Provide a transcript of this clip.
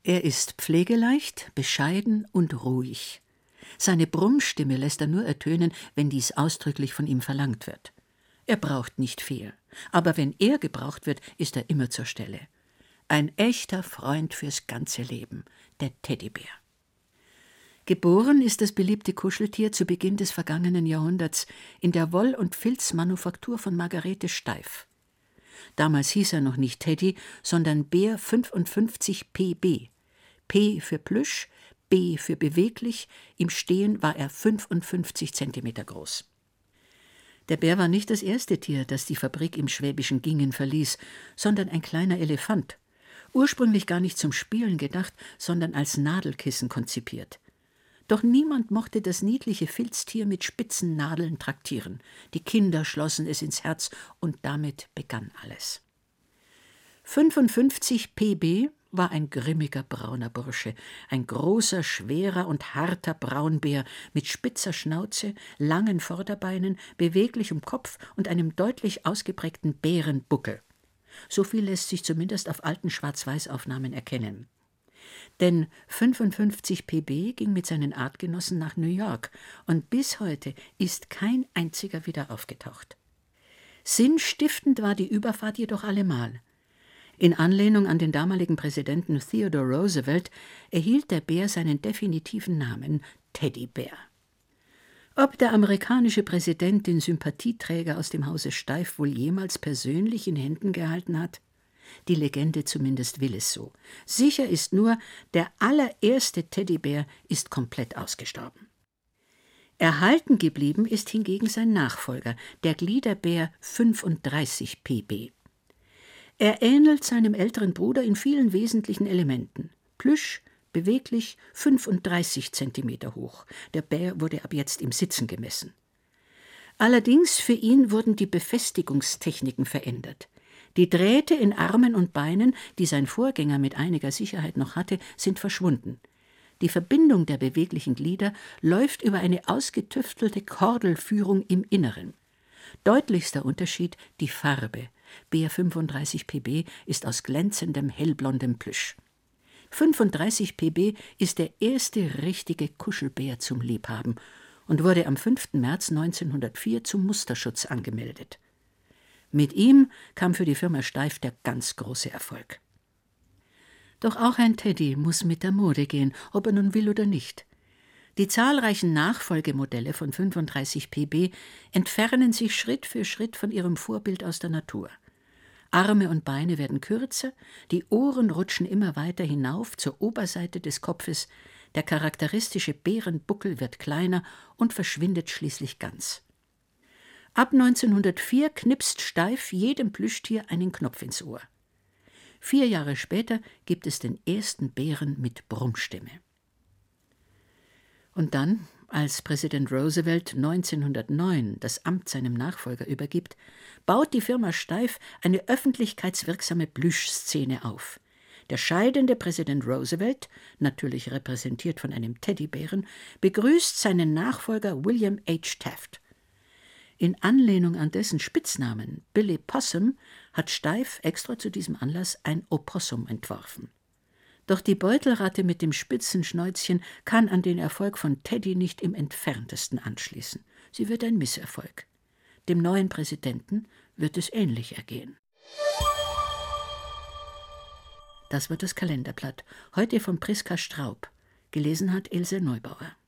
Er ist pflegeleicht, bescheiden und ruhig. Seine Brummstimme lässt er nur ertönen, wenn dies ausdrücklich von ihm verlangt wird. Er braucht nicht viel, aber wenn er gebraucht wird, ist er immer zur Stelle. Ein echter Freund fürs ganze Leben, der Teddybär. Geboren ist das beliebte Kuscheltier zu Beginn des vergangenen Jahrhunderts in der Woll- und Filzmanufaktur von Margarete Steiff. Damals hieß er noch nicht Teddy, sondern Bär 55 PB. P für Plüsch, B für beweglich, im Stehen war er 55 Zentimeter groß. Der Bär war nicht das erste Tier, das die Fabrik im schwäbischen Gingen verließ, sondern ein kleiner Elefant. Ursprünglich gar nicht zum Spielen gedacht, sondern als Nadelkissen konzipiert. Doch niemand mochte das niedliche Filztier mit spitzen Nadeln traktieren. Die Kinder schlossen es ins Herz und damit begann alles. 55 PB war ein grimmiger brauner Bursche, ein großer, schwerer und harter Braunbär mit spitzer Schnauze, langen Vorderbeinen, beweglichem Kopf und einem deutlich ausgeprägten Bärenbuckel. So viel lässt sich zumindest auf alten Schwarz-Weiß-Aufnahmen erkennen. Denn 55 PB ging mit seinen Artgenossen nach New York und bis heute ist kein einziger wieder aufgetaucht. Sinnstiftend war die Überfahrt jedoch allemal. In Anlehnung an den damaligen Präsidenten Theodore Roosevelt erhielt der Bär seinen definitiven Namen Teddybär. Ob der amerikanische Präsident den Sympathieträger aus dem Hause Steiff wohl jemals persönlich in Händen gehalten hat? Die Legende zumindest will es so. Sicher ist nur, der allererste Teddybär ist komplett ausgestorben. Erhalten geblieben ist hingegen sein Nachfolger, der Gliederbär 35 PB. Er ähnelt seinem älteren Bruder in vielen wesentlichen Elementen. Plüsch, beweglich, 35 Zentimeter hoch. Der Bär wurde ab jetzt im Sitzen gemessen. Allerdings für ihn wurden die Befestigungstechniken verändert. Die Drähte in Armen und Beinen, die sein Vorgänger mit einiger Sicherheit noch hatte, sind verschwunden. Die Verbindung der beweglichen Glieder läuft über eine ausgetüftelte Kordelführung im Inneren. Deutlichster Unterschied die Farbe. Bär 35 PB ist aus glänzendem, hellblondem Plüsch. 35 PB ist der erste richtige Kuschelbär zum Liebhaben und wurde am 5. März 1904 zum Musterschutz angemeldet. Mit ihm kam für die Firma Steiff der ganz große Erfolg. Doch auch ein Teddy muss mit der Mode gehen, ob er nun will oder nicht. Die zahlreichen Nachfolgemodelle von 35 PB entfernen sich Schritt für Schritt von ihrem Vorbild aus der Natur. Arme und Beine werden kürzer, die Ohren rutschen immer weiter hinauf zur Oberseite des Kopfes, der charakteristische Bärenbuckel wird kleiner und verschwindet schließlich ganz. Ab 1904 knipst Steiff jedem Plüschtier einen Knopf ins Ohr. 4 Jahre später gibt es den ersten Bären mit Brummstimme. Und dann, als Präsident Roosevelt 1909 das Amt seinem Nachfolger übergibt, baut die Firma Steiff eine öffentlichkeitswirksame Plüschszene auf. Der scheidende Präsident Roosevelt, natürlich repräsentiert von einem Teddybären, begrüßt seinen Nachfolger William H. Taft. In Anlehnung an dessen Spitznamen Billy Possum hat Steiff extra zu diesem Anlass ein Opossum entworfen. Doch die Beutelratte mit dem spitzen Schnäuzchen kann an den Erfolg von Teddy nicht im entferntesten anschließen. Sie wird ein Misserfolg. Dem neuen Präsidenten wird es ähnlich ergehen. Das war das Kalenderblatt, heute von Priska Straub. Gelesen hat Ilse Neubauer.